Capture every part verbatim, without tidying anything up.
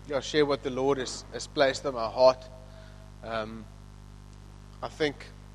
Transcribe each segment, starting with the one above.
yeah, share what the Lord has, has placed on my heart. Um, I think,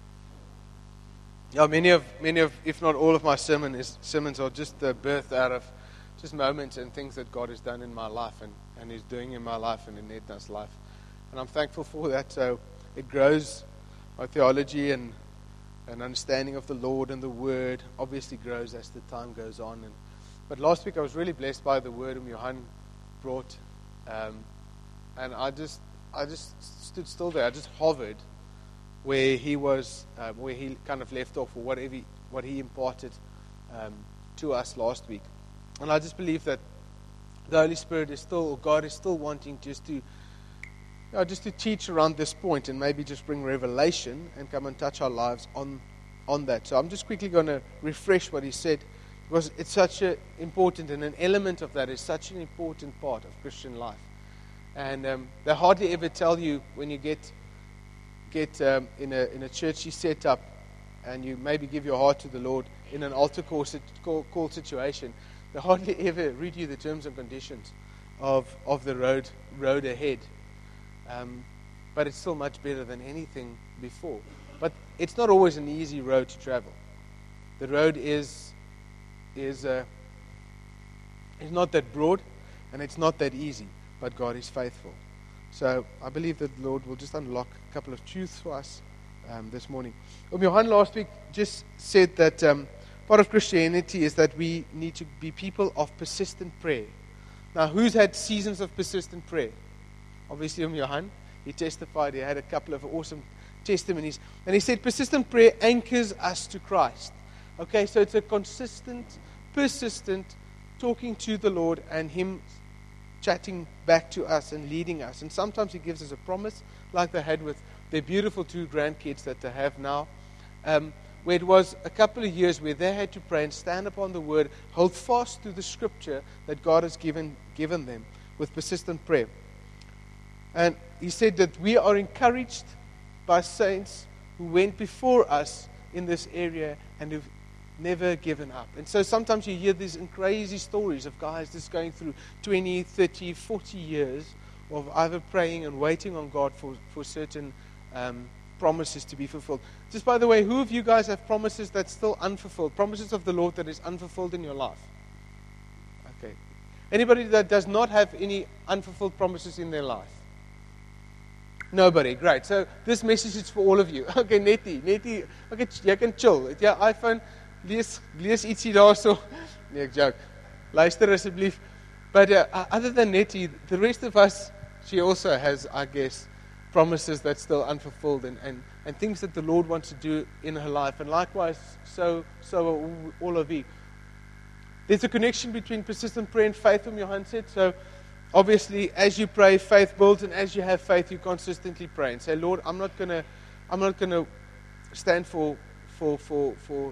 yeah, many of, many of, if not all of my sermon is, sermons are just the birth out of just moments and things that God has done in my life and, and is doing in my life and in Edna's life. And I'm thankful for that. So it grows, my theology and, and understanding of the Lord and the Word obviously grows as the time goes on. And But last week I was really blessed by the word um Johan brought. Um, and I just I just stood still there. I just hovered where he was, uh, where he kind of left off, or whatever he, what he imparted um, to us last week. And I just believe that the Holy Spirit is still, or God is still wanting just to, you know, just to teach around this point and maybe just bring revelation and come and touch our lives on on that. So I'm just quickly going to refresh what he said, because it's such an important, and an element of that is such an important part of Christian life. And um, they hardly ever tell you when you get get um, in a in a churchy setup, and you maybe give your heart to the Lord in an altar call, call, call situation. They hardly ever read you the terms and conditions of of the road road ahead. Um, but it's still much better than anything before. But it's not always an easy road to travel. The road is is uh, is not that broad, and it's not that easy. But God is faithful. So I believe that the Lord will just unlock a couple of truths for us um, this morning. Um, Johan last week just said that um, part of Christianity is that we need to be people of persistent prayer. Now, who's had seasons of persistent prayer? Obviously, um, Johan. He testified. He had a couple of awesome testimonies. And he said persistent prayer anchors us to Christ. Okay, so it's a consistent, persistent talking to the Lord and Him chatting back to us and leading us. And sometimes He gives us a promise, like they had with their beautiful two grandkids that they have now, um, where it was a couple of years where they had to pray and stand upon the Word, hold fast to the Scripture that God has given given them with persistent prayer. And he said that we are encouraged by saints who went before us in this area and who've never given up. And so sometimes you hear these crazy stories of guys just going through twenty, thirty, forty years of either praying and waiting on God for, for certain um, promises to be fulfilled. Just by the way, who of you guys have promises that's still unfulfilled? Promises of the Lord that is unfulfilled in your life? Okay. Anybody that does not have any unfulfilled promises in their life? Nobody. Great. So this message is for all of you. Okay, Nettie, Nettie, okay, jy kan chill. Het jy iPhone? Lees, lees ietsie daarso. Nee, ek joke. Luister asseblief. But uh, other than Nettie, the rest of us, she also has, I guess, promises that's still unfulfilled and, and, and things that the Lord wants to do in her life. And likewise, so so are all of you. There's a connection between persistent prayer and faith, whom Johan said. So obviously, as you pray, faith builds, and as you have faith, you consistently pray and say, Lord, I'm not gonna, I'm not gonna stand for, for, for, for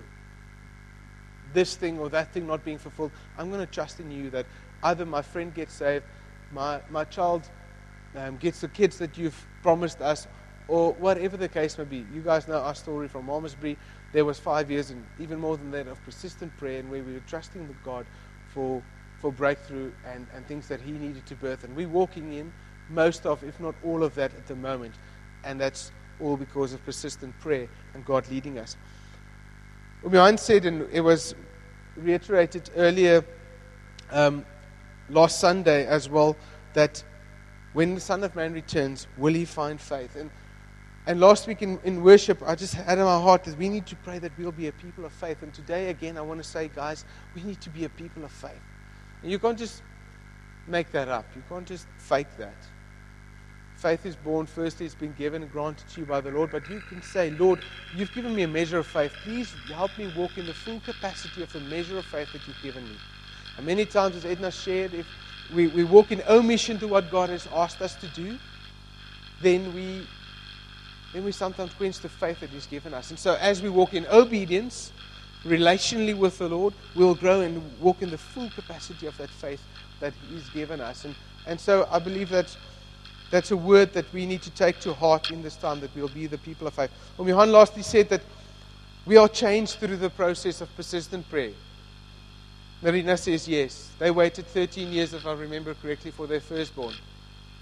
this thing or that thing not being fulfilled. I'm gonna trust in you that either my friend gets saved, my my child um, gets the kids that you've promised us, or whatever the case may be. You guys know our story from Malmesbury. There was five years and even more than that of persistent prayer, and where we were trusting the God for. for breakthrough and, and things that He needed to birth. And we're walking in most of, if not all of that at the moment. And that's all because of persistent prayer and God leading us. Johan said, and it was reiterated earlier um, last Sunday as well, that when the Son of Man returns, will He find faith? And and last week in, in worship, I just had in my heart that we need to pray that we'll be a people of faith. And today again, I want to say, guys, we need to be a people of faith. And you can't just make that up. You can't just fake that. Faith is born. Firstly, it's been given and granted to you by the Lord. But you can say, Lord, you've given me a measure of faith. Please help me walk in the full capacity of the measure of faith that you've given me. And many times, as Edna shared, if we, we walk in omission to what God has asked us to do, then we, then we sometimes quench the faith that He's given us. And so as we walk in obedience, relationally with the Lord, we'll grow and walk in the full capacity of that faith that He's given us. And and so I believe that that's a word that we need to take to heart in this time, that we'll be the people of faith. Well, Johan lastly said that we are changed through the process of persistent prayer. Narina says yes. They waited thirteen years, if I remember correctly, for their firstborn.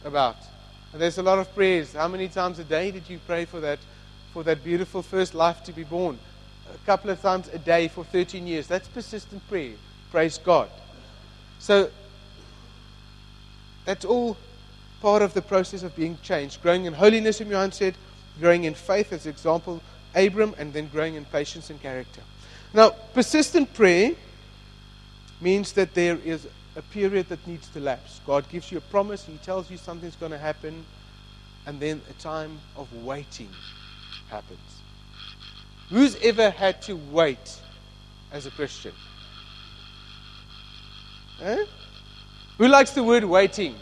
about. And there's a lot of prayers. How many times a day did you pray for that, for that beautiful first life to be born? A couple of times a day for thirteen years. That's persistent prayer. Praise God. So that's all part of the process of being changed. Growing in holiness, Johan said, growing in faith as example, Abram, and then growing in patience and character. Now, persistent prayer means that there is a period that needs to lapse. God gives you a promise, He tells you something's going to happen, and then a time of waiting happens. Who's ever had to wait as a Christian? Eh? Who likes the word waiting?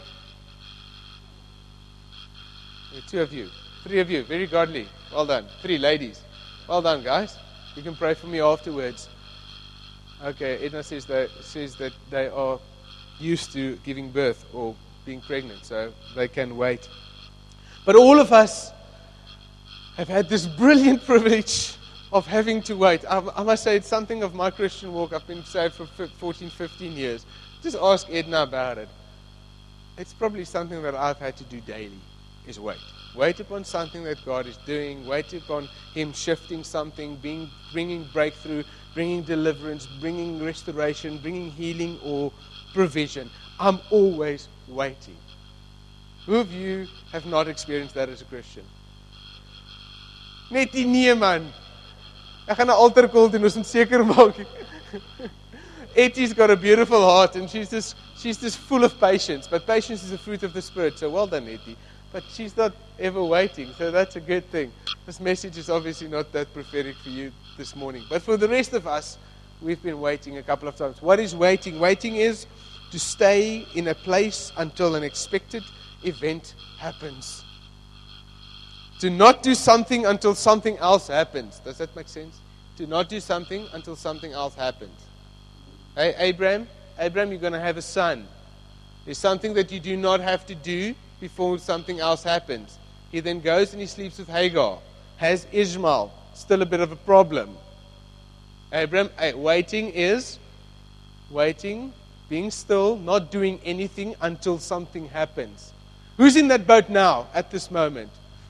There are two of you. Three of you. Very godly. Well done. Three ladies. Well done, guys. You can pray for me afterwards. Okay, Edna says that, says that they are used to giving birth or being pregnant, so they can wait. But all of us have had this brilliant privilege of having to wait. I, I must say, it's something of my Christian walk. I've been saved for fourteen, fifteen years. Just ask Edna about it. It's probably something that I've had to do daily, is wait. Wait upon something that God is doing. Wait upon Him shifting something, being, bringing breakthrough, bringing deliverance, bringing restoration, bringing healing or provision. I'm always waiting. Who of you have not experienced that as a Christian? Net die nee man. Ek gaan 'n altar call doen, ons moet seker maak. Ettie's got a beautiful heart and she's just she's just full of patience. But patience is a fruit of the Spirit. So well done, Ettie. But she's not ever waiting, so that's a good thing. This message is obviously not that prophetic for you this morning. But for the rest of us, we've been waiting a couple of times. What is waiting? Waiting is to stay in a place until an expected event happens. To not do something until something else happens. Does that make sense? To not do something until something else happens. Hey, Abraham, Abraham, you're going to have a son. There's something that you do not have to do before something else happens. He then goes and he sleeps with Hagar. Has Ishmael. Still a bit of a problem. Abraham, hey, waiting is waiting, being still, not doing anything until something happens. Who's in that boat now at this moment?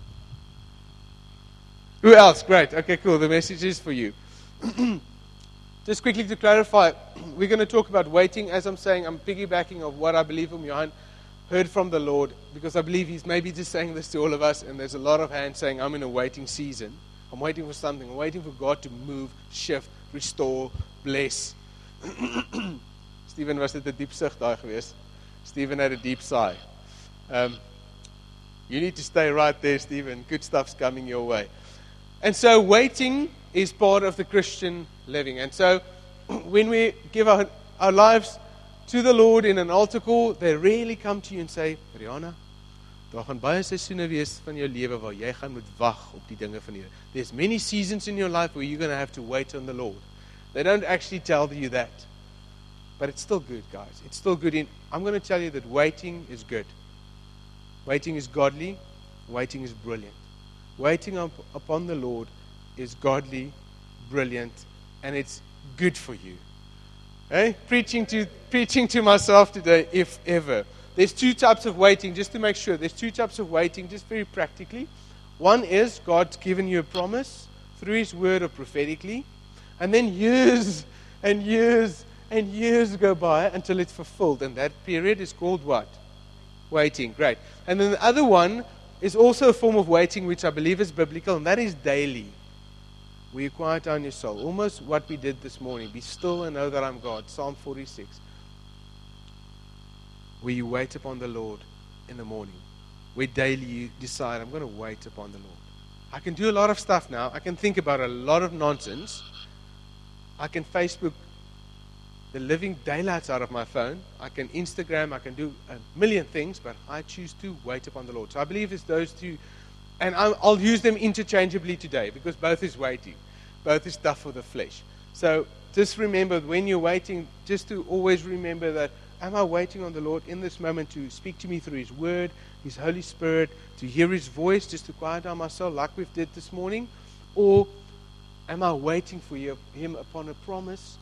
Who else? Great. Okay, cool. The message is for you. Just quickly to clarify, we're going to talk about waiting. As I'm saying, I'm piggybacking of what I believe from Johan heard from the Lord, because I believe he's maybe just saying this to all of us, and there's a lot of hands saying, I'm in a waiting season. I'm waiting for something. I'm waiting for God to move, shift, restore, bless. Stephen, was dit 'n diep sug daai gewees? Stephen had a deep sigh. Um, you need to stay right there, Stephen. Good stuff's coming your way. And so waiting is part of the Christian living. And so when we give our, our lives to the Lord in an altar call, they really come to you and say, Rihanna, daar gaan baie seisoene wees van jou lewe waar jy gaan moet wag op die dinge van die Here. There's many seasons in your life where you're going to have to wait on the Lord. They don't actually tell you that. But it's still good, guys. It's still good. In, I'm going to tell you that waiting is good. Waiting is godly. Waiting is brilliant. Waiting up, upon the Lord is godly, brilliant, and it's good for you. Hey? Preaching to preaching to myself today, if ever. There's two types of waiting, just to make sure. There's two types of waiting, just very practically. One is God's given you a promise through His word or prophetically, and then years and years and years go by until it's fulfilled, and that period is called what? Waiting. Great. And then the other one is also a form of waiting which I believe is biblical, and that is daily. Will you quiet down your soul? Almost what we did this morning. Be still and know that I'm God. Psalm forty-six. Where you wait upon the Lord in the morning. Where daily you decide, I'm going to wait upon the Lord. I can do a lot of stuff now. I can think about a lot of nonsense. I can Facebook the living daylights out of my phone. I can Instagram. I can do a million things, but I choose to wait upon the Lord. So I believe it's those two. And I'll use them interchangeably today because both is waiting. Both is stuff for the flesh. So just remember when you're waiting, just to always remember that, am I waiting on the Lord in this moment to speak to me through His Word, His Holy Spirit, to hear His voice, just to quiet down myself like we did this morning? Or am I waiting for Him upon a promise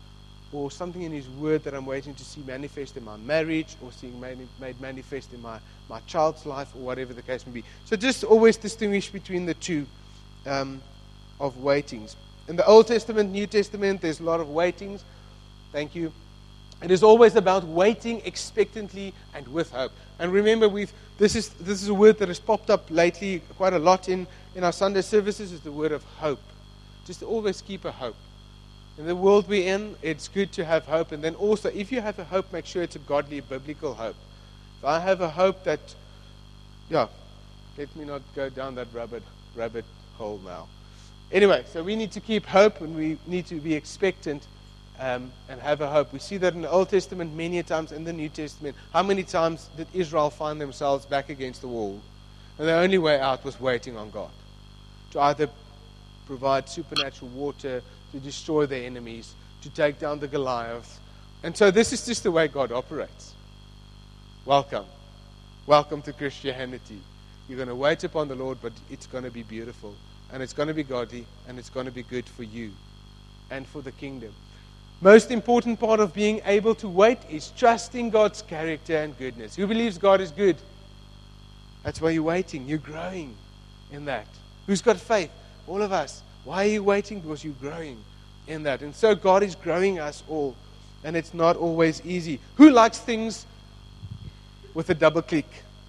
or something in His Word that I'm waiting to see manifest in my marriage, or seeing made, made manifest in my, my child's life, or whatever the case may be. So just always distinguish between the two um, of waitings. In the Old Testament, New Testament, there's a lot of waitings. Thank you. It is always about waiting expectantly and with hope. And remember, we've this is this is a word that has popped up lately quite a lot in, in our Sunday services, is the word of hope. Just always keep a hope. In the world we're in, it's good to have hope. And then also, if you have a hope, make sure it's a godly, biblical hope. If I have a hope that, yeah, let me not go down that rabbit, rabbit hole now. Anyway, so we need to keep hope, and we need to be expectant um, and have a hope. We see that in the Old Testament many times, in the New Testament. How many times did Israel find themselves back against the wall? And the only way out was waiting on God to either provide supernatural water, to destroy their enemies, to take down the Goliath. And so this is just the way God operates. Welcome. Welcome to Christianity. You're going to wait upon the Lord, but it's going to be beautiful. And it's going to be godly, and it's going to be good for you and for the kingdom. Most important part of being able to wait is trusting God's character and goodness. Who believes God is good? That's why you're waiting. You're growing in that. Who's got faith? All of us. Why are you waiting? Because you're growing in that. And so God is growing us all. And it's not always easy. Who likes things with a double click?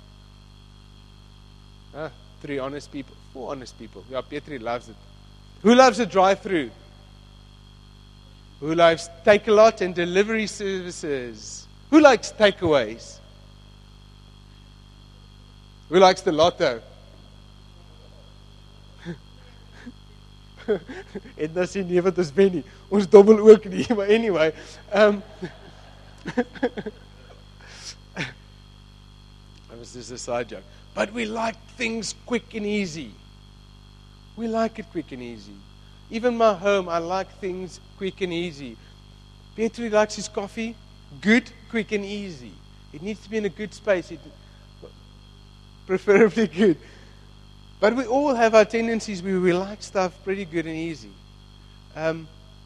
Ah, three honest people. Four honest people. Yeah, Petri loves it. Who loves a drive-through? Who likes Take-A-Lot and delivery services? Who likes takeaways? Who likes the lotto? Edna sê nee, wat ons wen nie. Ons dobbel ook nie, maar anyway. Um, that was just a side joke. But we like things quick and easy. We like it quick and easy. Even my home, I like things quick and easy. Petri likes his coffee good, quick and easy. It needs to be in a good space. It, preferably good. But we all have our tendencies where we like stuff pretty good and easy. Um,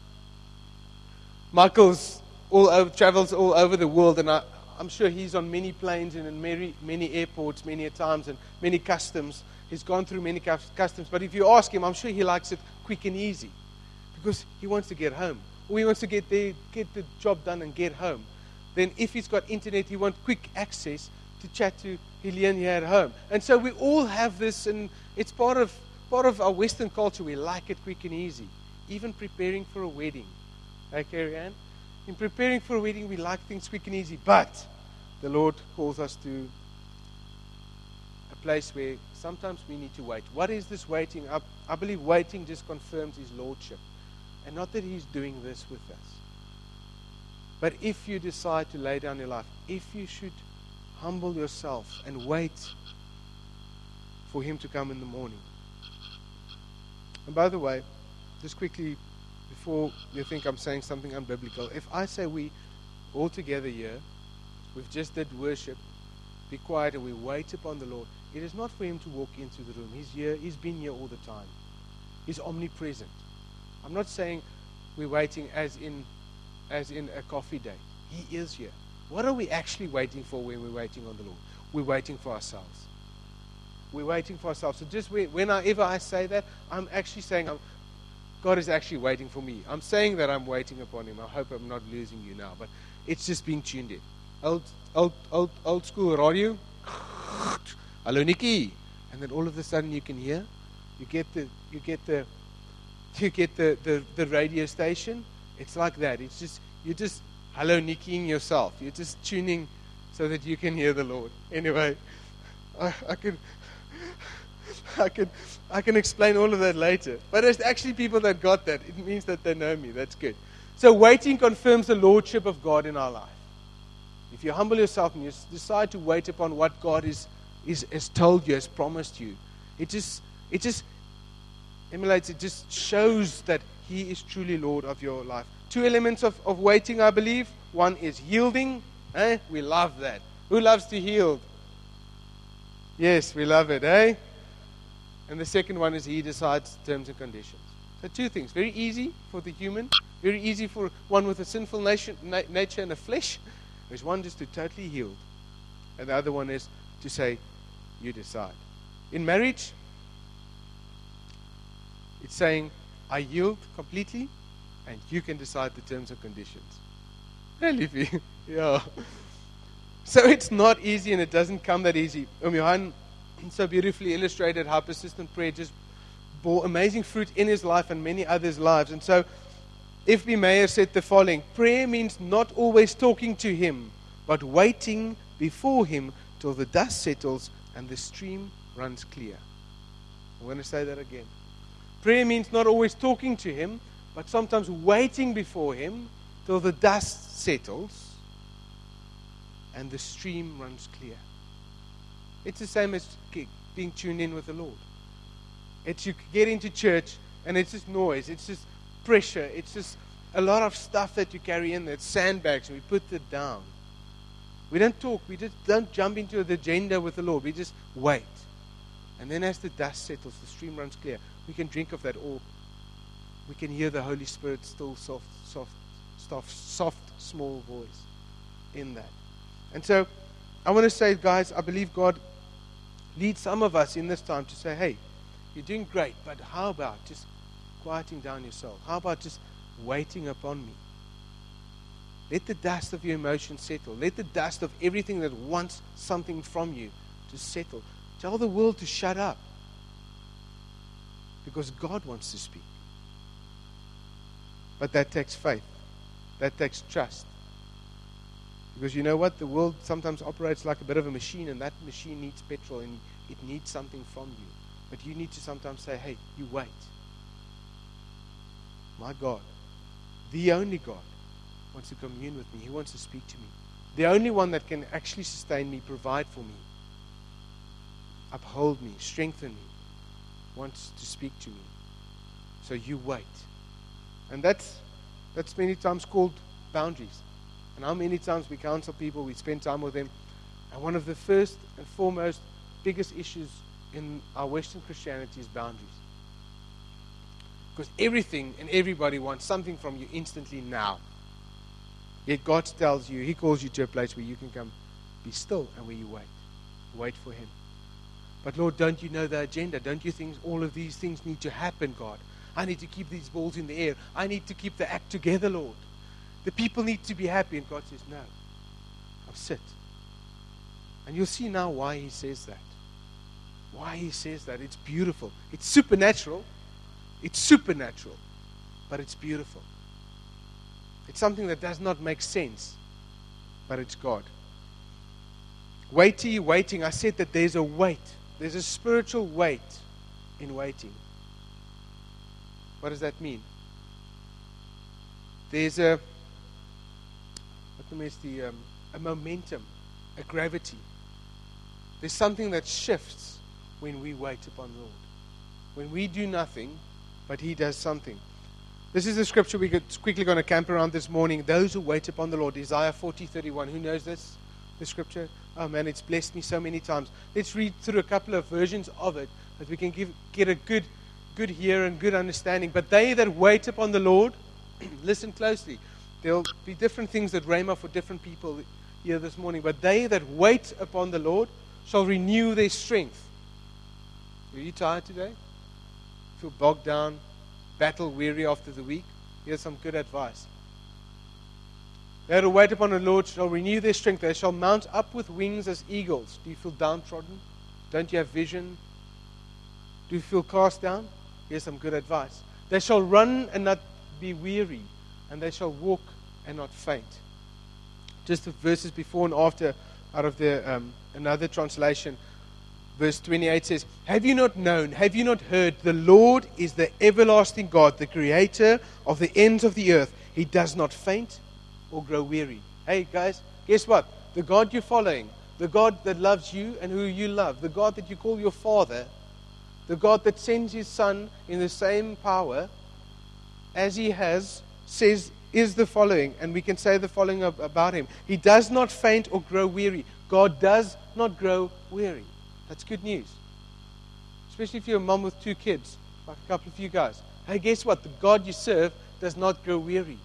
Michael's all over, travels all over the world, and I, I'm sure he's on many planes and in many, many airports, many times, and many customs. He's gone through many customs. But if you ask him, I'm sure he likes it quick and easy, because he wants to get home, or he wants to get there, get the job done and get home. Then if he's got internet, he wants quick access to chat to Helene here at home. And so we all have this, and it's part of part of our Western culture. We like it quick and easy. Even preparing for a wedding. Hey, Carrie Ann? In preparing for a wedding, we like things quick and easy. But the Lord calls us to a place where sometimes we need to wait. What is this waiting? I, I believe waiting just confirms His Lordship. And not that He's doing this with us. But if you decide to lay down your life, if you should humble yourself and wait for Him to come in the morning. And by the way, just quickly, before you think I'm saying something unbiblical, if I say we all together here, we've just did worship, be quiet and we wait upon the Lord, it is not for Him to walk into the room. He's here, He's been here all the time. He's omnipresent. I'm not saying we're waiting as in as in a coffee date. He is here. What are we actually waiting for when we're waiting on the Lord? We're waiting for ourselves. We're waiting for ourselves. So just whenever I say that, I'm actually saying I'm, God is actually waiting for me. I'm saying that I'm waiting upon Him. I hope I'm not losing you now, but it's just being tuned in. Old, old, old, old school radio. Hello, Nikki. And then all of a sudden you can hear. You get the, you get the, you get the, the, the radio station. It's like that. It's just you just. Hello, Nikkiing yourself. You're just tuning so that you can hear the Lord. Anyway, I, I can, I can, I can explain all of that later. But there's actually people that got that. It means that they know me. That's good. So waiting confirms the lordship of God in our life. If you humble yourself and you decide to wait upon what God is, is has told you, has promised you, it just, it just emulates. It just shows that He is truly Lord of your life. Two elements of, of waiting, I believe. One is yielding. Eh? We love that. Who loves to yield? Yes, we love it, eh? And the second one is He decides terms and conditions. So two things. Very easy for the human. Very easy for one with a sinful nation, na- nature and a flesh. There's one just to totally healed. And the other one is to say, you decide. In marriage, it's saying, I yield completely, and you can decide the terms and conditions. Really? Yeah. So it's not easy, and it doesn't come that easy. Um, Johan so beautifully illustrated how persistent prayer just bore amazing fruit in his life and many others' lives. And so, F B Meyer said the following: prayer means not always talking to him, but waiting before him till the dust settles and the stream runs clear. I'm going to say that again. Prayer means not always talking to him, but sometimes waiting before him till the dust settles and the stream runs clear. It's the same as being tuned in with the Lord. It's you get into church and it's just noise, it's just pressure, it's just a lot of stuff that you carry in there. It's sandbags, and we put it down. We don't talk, we just don't jump into the agenda with the Lord. We just wait. And then as the dust settles, the stream runs clear. We can drink of that, or we can hear the Holy Spirit still soft, soft, soft, soft, small voice in that. And so I want to say, guys, I believe God leads some of us in this time to say, hey, you're doing great, but how about just quieting down your soul? How about just waiting upon me? Let the dust of your emotions settle. Let the dust of everything that wants something from you to settle. Tell the world to shut up. Because God wants to speak. But that takes faith. That takes trust. Because you know what? The world sometimes operates like a bit of a machine, and that machine needs petrol, and it needs something from you. But you need to sometimes say, hey, you wait. My God, the only God, wants to commune with me. He wants to speak to me. The only one that can actually sustain me, provide for me, uphold me, strengthen me, wants to speak to me. So you wait. And that's that's many times called boundaries. And how many times we counsel people, we spend time with them. And one of the first and foremost biggest issues in our Western Christianity is boundaries. Because everything and everybody wants something from you instantly now. Yet God tells you, He calls you to a place where you can come, be still, and where you wait. Wait for Him. But Lord, don't you know the agenda? Don't you think all of these things need to happen, God? I need to keep these balls in the air. I need to keep the act together, Lord. The people need to be happy. And God says, no. I'll sit. And you'll see now why He says that. Why He says that. It's beautiful. It's supernatural. It's supernatural. But it's beautiful. It's something that does not make sense. But it's God. Weighty, waiting. I said that there's a weight. There's a spiritual weight in waiting. What does that mean? There's a what is the um, a momentum, a gravity. There's something that shifts when we wait upon the Lord. When we do nothing, but He does something. This is the scripture we're quickly going to camp around this morning. Those who wait upon the Lord. Isaiah forty thirty-one. Who knows this? The scripture? Oh man, it's blessed me so many times. Let's read through a couple of versions of it, that we can give, get a good, good hear and good understanding. But they that wait upon the Lord, listen closely. There'll be different things that Rhema for different people here this morning. But they that wait upon the Lord shall renew their strength. Are you tired today? Feel bogged down, battle weary after the week? Here's some good advice. They that wait upon the Lord shall renew their strength. They shall mount up with wings as eagles. Do you feel downtrodden? Don't you have vision? Do you feel cast down? Here's some good advice. They shall run and not be weary, and they shall walk and not faint. Just the verses before and after out of the um, another translation. Verse twenty-eight says, have you not known, have you not heard, the Lord is the everlasting God, the creator of the ends of the earth. He does not faint or grow weary. Hey guys, guess what? The God you're following, the God that loves you and who you love, the God that you call your Father, the God that sends His Son in the same power as He has, says, is the following. And we can say the following about Him. He does not faint or grow weary. God does not grow weary. That's good news. Especially if you're a mom with two kids, like a couple of you guys. Hey, guess what? The God you serve does not grow weary.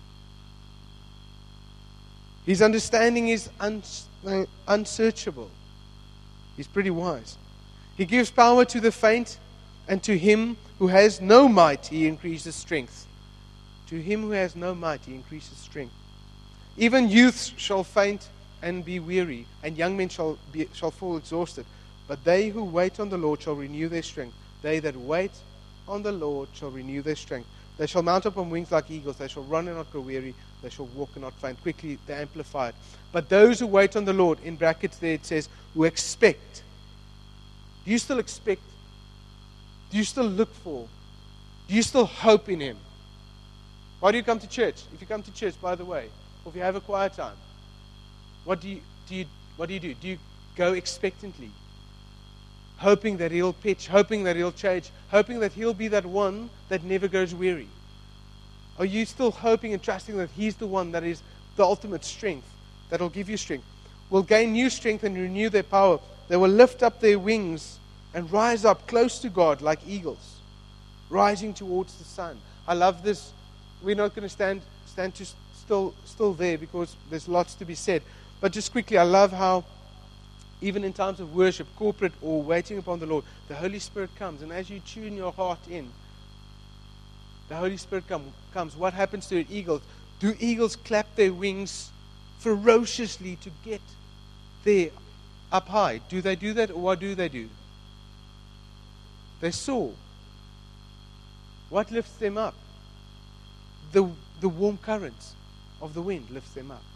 His understanding is uns- unsearchable. He's pretty wise. He gives power to the faint, and to him who has no might, he increases strength. To him who has no might, he increases strength. Even youths shall faint and be weary, and young men shall, be, shall fall exhausted. But they who wait on the Lord shall renew their strength. They that wait on the Lord shall renew their strength. They shall mount up on wings like eagles. They shall run and not grow weary. They shall walk and not faint. Quickly, they amplify it. But those who wait on the Lord, in brackets there it says, who expect. Do you still expect? Do you still look for? Do you still hope in Him? Why do you come to church? If you come to church, by the way, or if you have a quiet time, what do you do? You, what do you do? Do you go expectantly, hoping that He'll pitch, hoping that He'll change, hoping that He'll be that one that never goes weary? Are you still hoping and trusting that He's the one that is the ultimate strength, that will give you strength? Will gain new strength and renew their power. They will lift up their wings and rise up close to God like eagles, rising towards the sun. I love this. We're not going to stand stand to still still there because there's lots to be said. But just quickly, I love how even in times of worship, corporate or waiting upon the Lord, the Holy Spirit comes. And as you tune your heart in, the Holy Spirit come, comes. What happens to an eagle? Do eagles clap their wings ferociously to get there up high? Do they do that, or what do they do? They soar. What lifts them up? The, the warm currents of the wind lifts them up.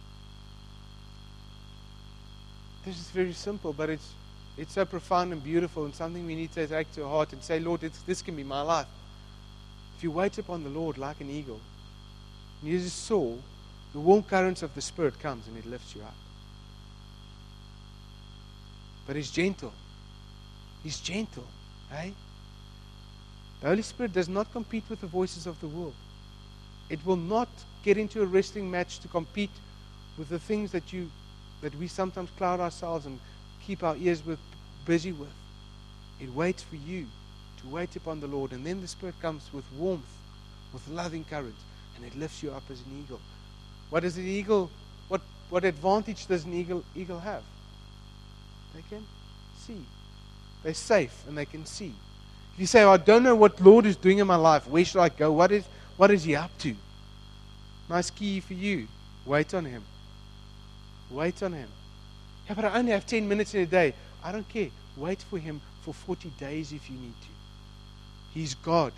This is very simple, but it's it's so profound and beautiful, and something we need to take to our heart and say, Lord, this, this can be my life. If you wait upon the Lord like an eagle, and you just soar, the warm currents of the Spirit comes and it lifts you up. But He's gentle. He's gentle, eh? The Holy Spirit does not compete with the voices of the world. It will not get into a wrestling match to compete with the things that you that we sometimes cloud ourselves and keep our ears with, busy with. It waits for you to wait upon the Lord, and then the Spirit comes with warmth, with loving courage, and it lifts you up as an eagle. What does an eagle, what, what advantage does an eagle, eagle have? They can see. They're safe and they can see. If you say, oh, I don't know what Lord is doing in my life, where should I go? What is, what is He up to? Nice key for you. Wait on Him. Wait on Him. Yeah, but I only have ten minutes in a day. I don't care. Wait for Him for forty days if you need to. He's God.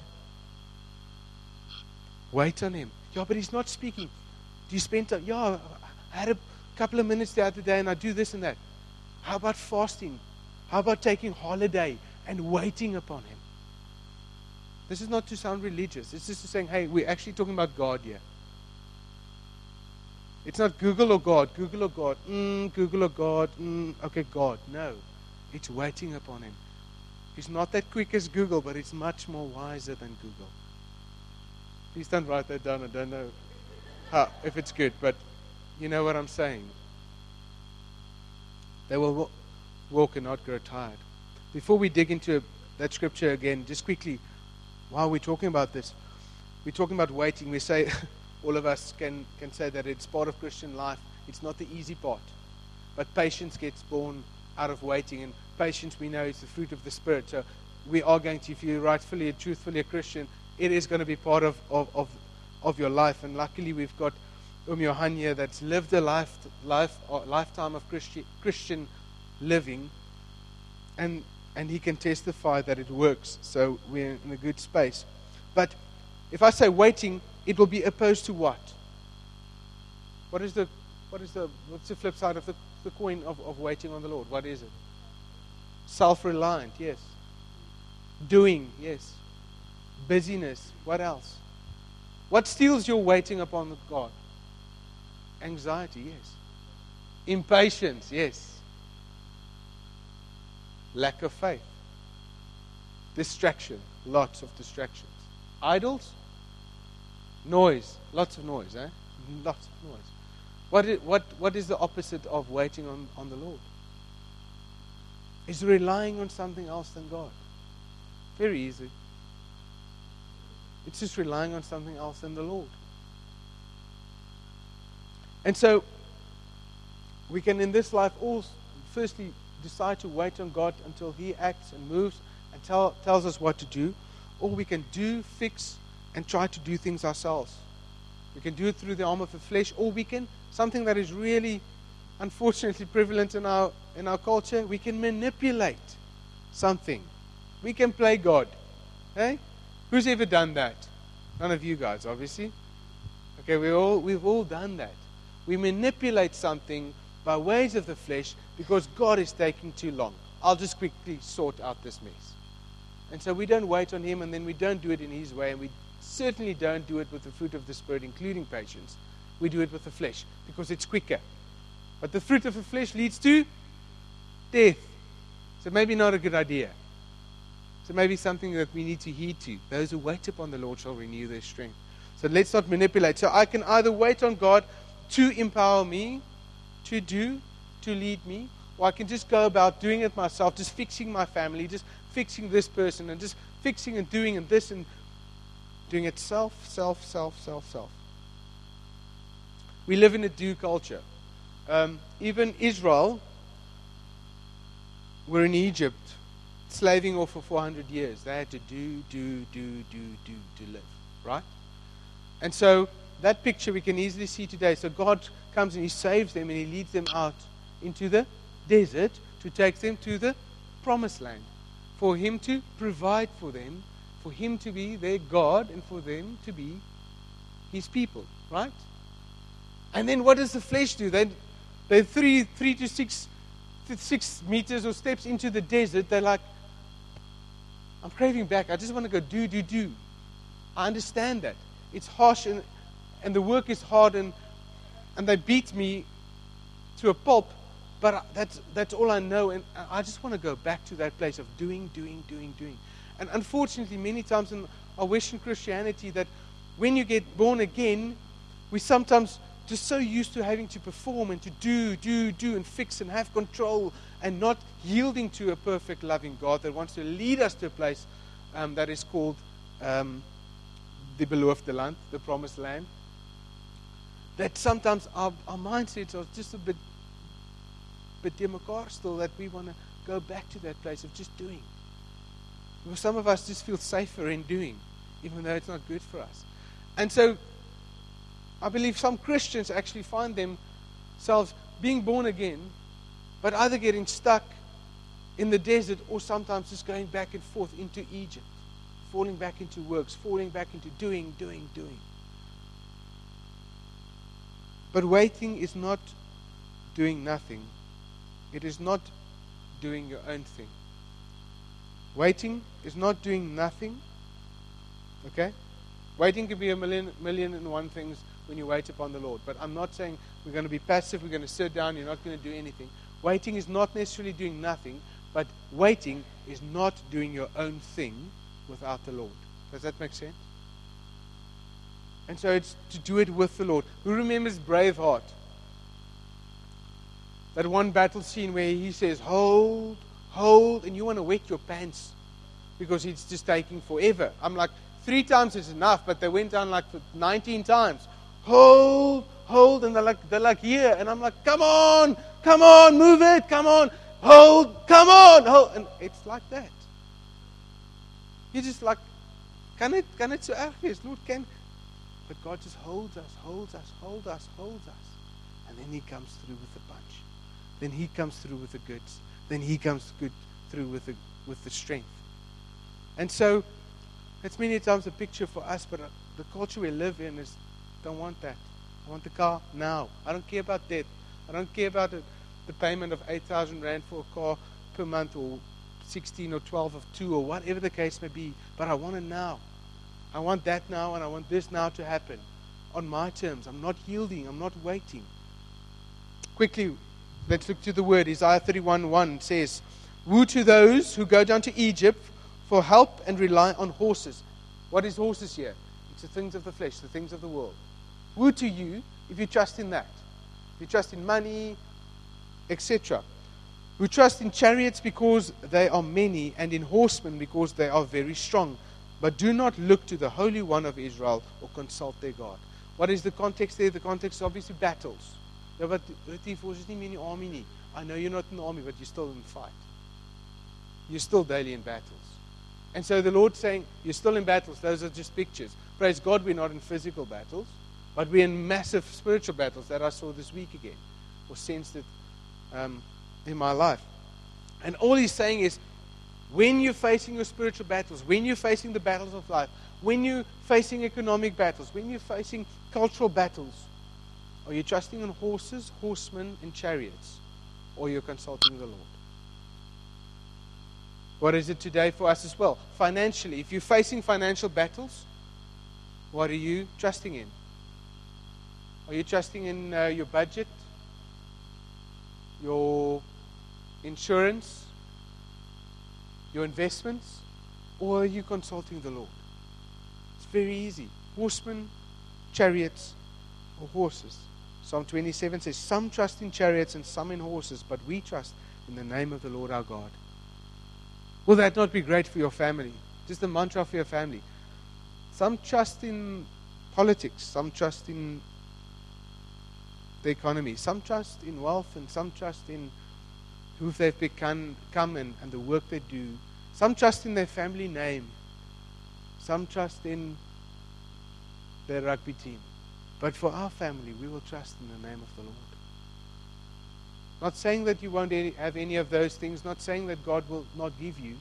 Wait on Him. Yeah, but He's not speaking. Do you spend time? Yeah, I had a couple of minutes the other day and I do this and that. How about fasting? How about taking holiday and waiting upon Him? This is not to sound religious. It's just saying, hey, we're actually talking about God here. It's not Google or God, Google or God, mm, Google or God, mm, okay, God. No, it's waiting upon Him. He's not that quick as Google, but it's much more wiser than Google. Please don't write that down. I don't know how, if it's good, but you know what I'm saying. They will walk and not grow tired. Before we dig into that scripture again, just quickly, while we're talking about this, we're talking about waiting. We say, all of us can, can say that it's part of Christian life. It's not the easy part. But patience gets born out of waiting. And patience, we know, is the fruit of the Spirit. So we are going to, if you're rightfully and truthfully a Christian, it is going to be part of, of, of, of your life. And luckily we've got Um Johan here that's lived a life, life, lifetime of Christi, Christian living. And, and he can testify that it works. So we're in a good space. But if I say waiting, it will be opposed to what? What is the, what is the, what's the flip side of the, the coin of, of waiting on the Lord? What is it? Self-reliant, yes. Doing, yes. Busyness, what else? What steals your waiting upon God? Anxiety, yes. Impatience, yes. Lack of faith. Distraction, lots of distractions. Idols? Noise, lots of noise, eh? Lots of noise. What is, what, what is the opposite of waiting on, on the Lord? Is relying on something else than God. Very easy. It's just relying on something else than the Lord. And so, we can in this life all firstly decide to wait on God until He acts and moves and tell, tells us what to do. Or we can do, fix, and try to do things ourselves. We can do it through the arm of the flesh, or we can, something that is really, unfortunately, prevalent in our in our culture, we can manipulate something. We can play God. Hey? Who's ever done that? None of you guys, obviously. Okay, we all we've all done that. We manipulate something by ways of the flesh because God is taking too long. I'll just quickly sort out this mess. And so we don't wait on Him, and then we don't do it in His way, and we certainly don't do it with the fruit of the Spirit, including patience. We do it with the flesh because it's quicker. But the fruit of the flesh leads to death. So maybe not a good idea. So maybe something that we need to heed to. Those who wait upon the Lord shall renew their strength. So let's not manipulate. So I can either wait on God to empower me, to do, to lead me, or I can just go about doing it myself, just fixing my family, just fixing this person, and just fixing and doing and this and doing it self, self, self, self, self. We live in a do culture. Um, even Israel were in Egypt, slaving off for four hundred years. They had to do, do, do, do, do to live, right? And so that picture we can easily see today. So God comes and He saves them and He leads them out into the desert to take them to the promised land, for Him to provide for them, for Him to be their God, and for them to be His people, right? And then what does the flesh do? They, they're three, three to six, six meters or steps into the desert. They're like, I'm craving back. I just want to go do, do, do. I understand that. It's harsh and, and the work is hard, and, and they beat me to a pulp, but that's, that's all I know. And I just want to go back to that place of doing, doing, doing, doing. And unfortunately, many times in our Western Christianity, that when you get born again, we sometimes just so used to having to perform and to do, do, do, and fix and have control, and not yielding to a perfect, loving God that wants to lead us to a place um, that is called um, the beloofde land, the promised land. That sometimes our, our mindsets are just a bit, bit de mekaar still, that we want to go back to that place of just doing. Because some of us just feel safer in doing, even though it's not good for us. And so I believe some Christians actually find themselves being born again, but either getting stuck in the desert or sometimes just going back and forth into Egypt, falling back into works, falling back into doing, doing, doing. But waiting is not doing nothing. It is not doing your own thing. Waiting is not doing nothing. Okay? Waiting can be a million, million and one things when you wait upon the Lord. But I'm not saying we're going to be passive, we're going to sit down, you're not going to do anything. Waiting is not necessarily doing nothing, but waiting is not doing your own thing without the Lord. Does that make sense? And so it's to do it with the Lord. Who remembers Braveheart? That one battle scene where he says, hold, hold, and you want to wet your pants because it's just taking forever. I'm like, three times is enough, but they went down like nineteen times. Hold, hold, and they're like, they're like here, and I'm like, come on, come on, move it, come on, hold, come on, hold, and it's like that. You're just like, can it, can it so erg wees? Lord, can, but God just holds us, holds us, holds us, holds us, and then He comes through with the punch. Then He comes through with the goods. Then He comes good through with the with the strength. And so, it's many times a picture for us, but the culture we live in is, don't want that. I want the car now. I don't care about debt. I don't care about the, the payment of eight thousand rand for a car per month, or sixteen or twelve of two, or whatever the case may be. But I want it now. I want that now, and I want this now to happen on my terms. I'm not yielding. I'm not waiting. Quickly, let's look to the word. Isaiah thirty-one one says, woe to those who go down to Egypt for help and rely on horses. What is horses here? It's the things of the flesh, the things of the world. Woe to you if you trust in that. If you trust in money, et cetera. Who trust in chariots because they are many, and in horsemen because they are very strong. But do not look to the Holy One of Israel or consult their God. What is the context there? The context is obviously battles. Ja, but Retief, ons is nie meer in die army nie. I know you're not in the army, but you're still in the fight. You're still daily in battles. And so the Lord's saying, you're still in battles. Those are just pictures. Praise God, we're not in physical battles, but we're in massive spiritual battles that I saw this week again, or sensed it um, in my life. And all he's saying is, when you're facing your spiritual battles, when you're facing the battles of life, when you're facing economic battles, when you're facing cultural battles, are you trusting in horses, horsemen, and chariots? Or you're consulting the Lord? What is it today for us as well? Financially, if you're facing financial battles, what are you trusting in? Are you trusting in uh, your budget, your insurance, your investments, or are you consulting the Lord? It's very easy. Horsemen, chariots, or horses. Psalm twenty-seven says, some trust in chariots and some in horses, but we trust in the name of the Lord our God. Will that not be great for your family? Just a mantra for your family. Some trust in politics, some trust in the economy, some trust in wealth, and some trust in who they've become, come and, and the work they do. Some trust in their family name. Some trust in their rugby team. But for our family, we will trust in the name of the Lord. Not saying that you won't any, have any of those things, not saying that God will not give you,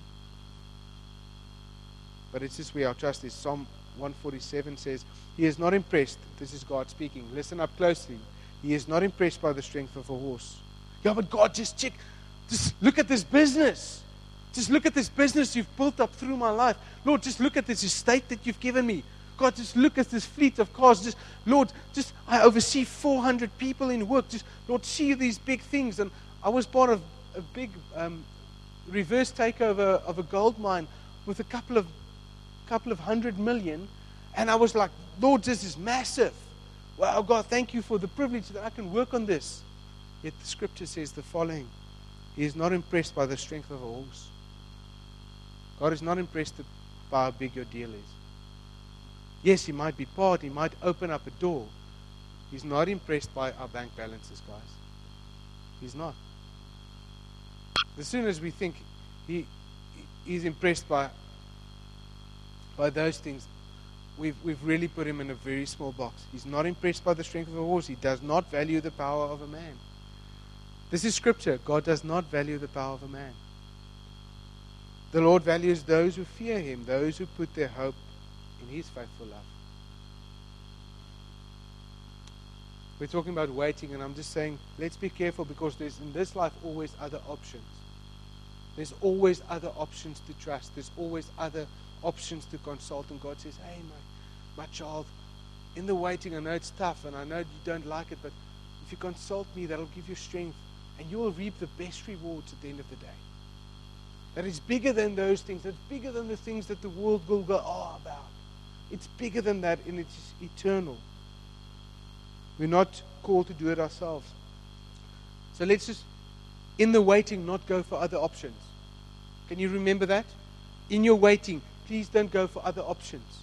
but it's just where our trust is. Psalm one forty-seven says, He is not impressed, this is God speaking, listen up closely, He is not impressed by the strength of a horse. Yeah, but God, just check, just look at this business. Just look at this business you've built up through my life. Lord, just look at this estate that you've given me. God, just look at this fleet of cars. Just, Lord, just I oversee four hundred people in work. Just, Lord, see these big things. And I was part of a big um, reverse takeover of a gold mine with a couple of couple of hundred million. And I was like, Lord, this is massive. Wow, God, thank you for the privilege that I can work on this. Yet the scripture says the following. He is not impressed by the strength of a horse. God is not impressed by how big your deal is. Yes, He might be part, He might open up a door. He's not impressed by our bank balances, guys. He's not. As soon as we think he He's impressed by by those things, we've we've really put Him in a very small box. He's not impressed by the strength of a horse. He does not value the power of a man. This is scripture. God does not value the power of a man. The Lord values those who fear Him, those who put their hope in His faithful love. We're talking about waiting, and I'm just saying, let's be careful, because there's in this life always other options. There's always other options to trust. There's always other options to consult. And God says, hey, my, my child, in the waiting, I know it's tough, and I know you don't like it, but if you consult me, that'll give you strength, and you will reap the best rewards at the end of the day. That is bigger than those things. That's bigger than the things that the world will go, oh, about. It's bigger than that, and it's eternal. We're not called to do it ourselves. So let's just, in the waiting, not go for other options. Can you remember that? In your waiting, please don't go for other options.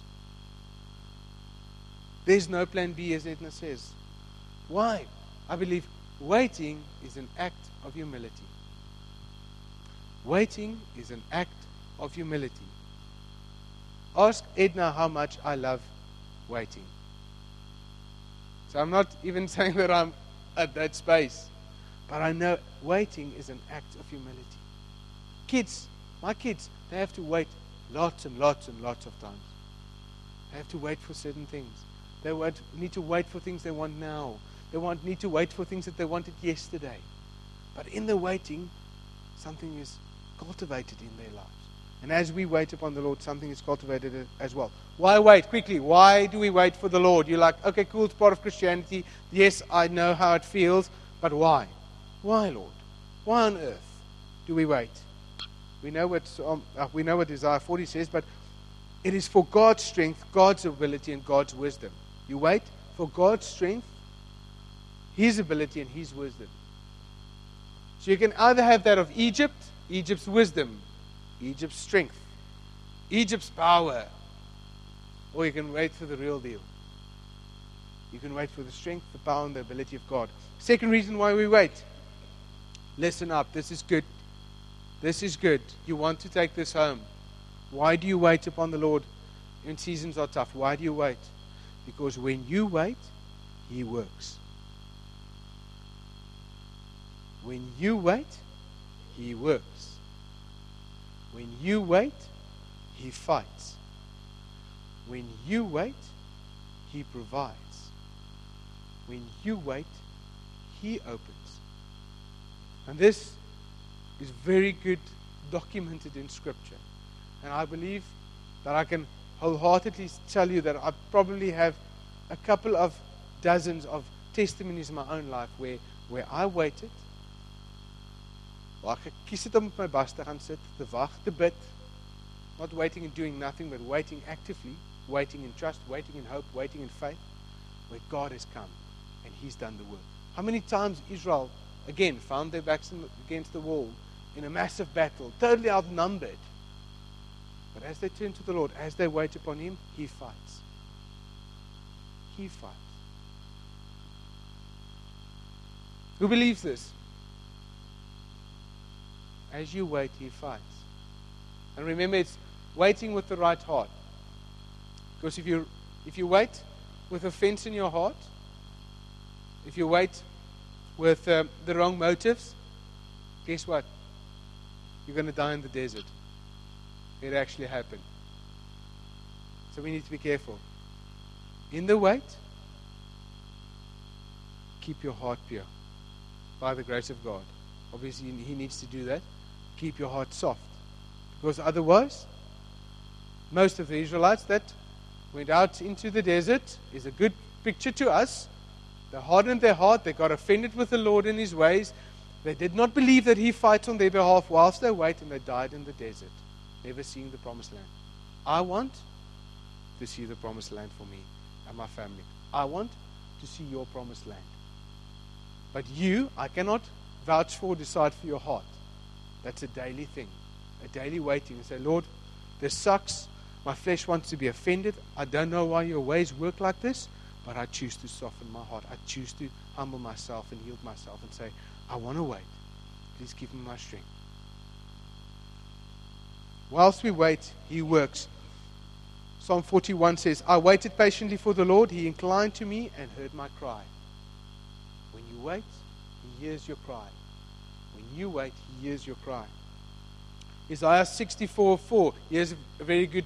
There's no plan B, as Edna says. Why? I believe waiting is an act of humility. Waiting is an act of humility. Ask Edna how much I love waiting. So I'm not even saying that I'm at that space, but I know waiting is an act of humility. Kids, my kids, they have to wait lots and lots and lots of times. They have to wait for certain things. They want, need to wait for things they want now. They want, need to wait for things that they wanted yesterday. But in the waiting, something is cultivated in their lives. And as we wait upon the Lord, something is cultivated as well. Why wait? Quickly, why do we wait for the Lord? You're like, okay, cool, it's part of Christianity. Yes, I know how it feels, but why? Why, Lord? Why on earth do we wait? We know what um, uh, we know what Isaiah forty says, but it is for God's strength, God's ability, and God's wisdom. You wait for God's strength, His ability, and His wisdom. So you can either have that of Egypt, Egypt's wisdom, Egypt's strength, Egypt's power, or you can wait for the real deal. You can wait for the strength, the power, and the ability of God. Second reason why we wait. Listen up. This is good. This is good. You want to take this home. Why do you wait upon the Lord when seasons are tough? Why do you wait? Because when you wait, He works. When you wait, He works. When you wait, He fights. When you wait, He provides. When you wait, He opens. And this is very good documented in Scripture. And I believe that I can wholeheartedly tell you that I probably have a couple of dozens of testimonies in my own life where, where I waited, waar ek gekies het om op my bas te gaan sit, te wag, te bid, not waiting and doing nothing, but waiting actively, waiting in trust, waiting in hope, waiting in faith, where God has come and He's done the work. How many times Israel, again, found their backs against the wall in a massive battle, totally outnumbered. But as they turn to the Lord, as they wait upon Him, He fights. He fights. Who believes this? As you wait, He fights. And remember, it's waiting with the right heart. Because if you if you wait with offense in your heart, if you wait with um, the wrong motives, guess what? You're going to die in the desert. It actually happened. So we need to be careful. In the wait, keep your heart pure by the grace of God. Obviously, He needs to do that. Keep your heart soft. Because otherwise, most of the Israelites that went out into the desert is a good picture to us. They hardened their heart. They got offended with the Lord in His ways. They did not believe that He fights on their behalf whilst they wait, and they died in the desert, never seeing the promised land. I want to see the promised land for me and my family. I want to see your promised land. But you, I cannot vouch for or decide for your heart. That's a daily thing. A daily waiting and say, Lord, this sucks. My flesh wants to be offended. I don't know why your ways work like this, but I choose to soften my heart. I choose to humble myself and yield myself and say, I want to wait. Please give me my strength. Whilst we wait, He works. Psalm forty-one says, I waited patiently for the Lord. He inclined to me and heard my cry. When you wait, He hears your cry. When you wait, He hears your cry. Isaiah sixty-four four. Here's a very good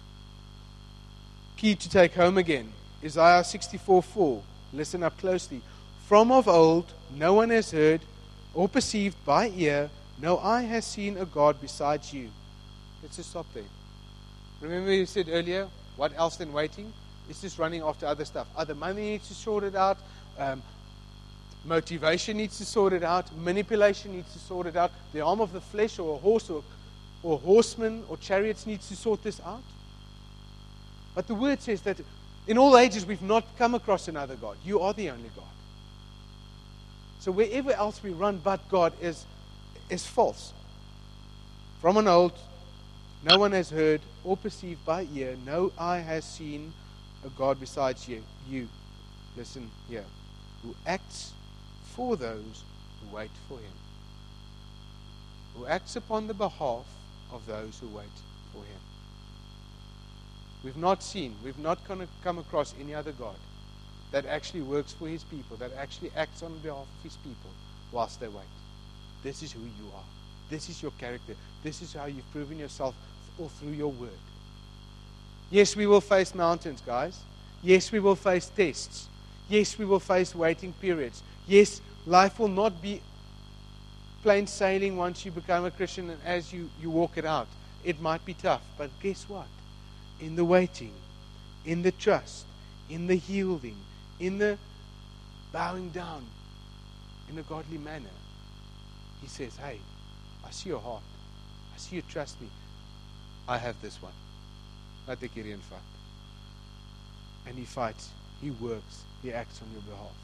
key to take home again. Isaiah sixty-four four. Listen up closely. From of old, no one has heard or perceived by ear, no eye has seen a God besides you. Let's just stop there. Remember you said earlier, what else than waiting? It's just running after other stuff. Other money needs to sort it out. Um, motivation needs to sort it out. Manipulation needs to sort it out. The arm of the flesh or a horse or, or horsemen or chariots needs to sort this out. But the word says that in all ages we've not come across another God. You are the only God. So wherever else we run but God is, is false. From an old, no one has heard or perceived by ear, no eye has seen a God besides you. You, listen here, who acts for those who wait for Him. Who acts upon the behalf of those who wait for Him. We've not seen, we've not come across any other God that actually works for His people, that actually acts on behalf of His people whilst they wait. This is who you are. This is your character. This is how you've proven yourself all through your word. Yes, we will face mountains, guys. Yes, we will face tests. Yes, we will face waiting periods. Yes, life will not be plain sailing once you become a Christian and as you, you walk it out. It might be tough, but guess what? In the waiting, in the trust, in the yielding, in the bowing down in a godly manner, He says, hey, I see your heart. I see you trust me. I have this one. Laat ek hierheen vat. And He fights. He works. He acts on your behalf.